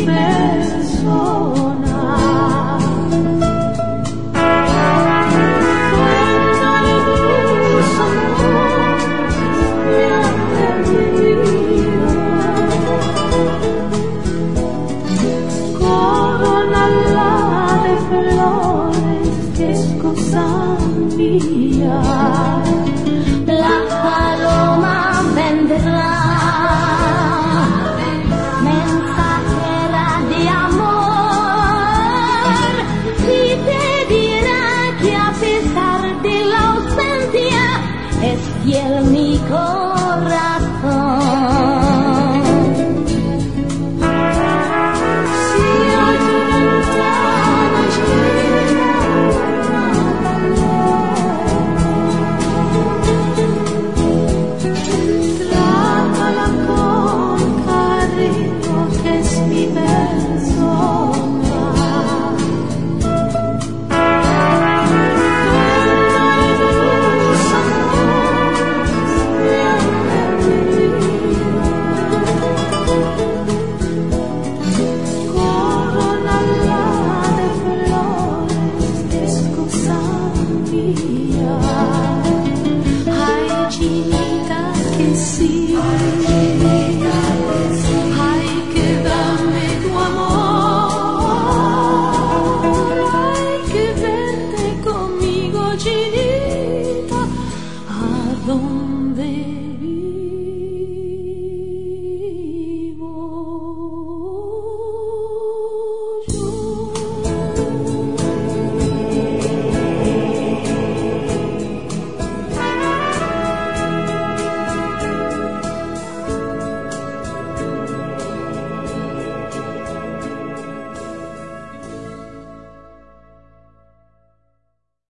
persona. Con luz amor de mi vida, corona de flores que es cosa mía. La paloma vendrá, mensajera de amor, y te dirá que a pesar de la ausencia es fiel mi corazón. Si hay una ventana llena trátala con cariño, que es mi persona. Con luz amor de mi vida, corona de flores que es cosa mía. Ay, chinita que sí, ay, que dame tu amor, ay, que verte conmigo, chinita, ¿a dónde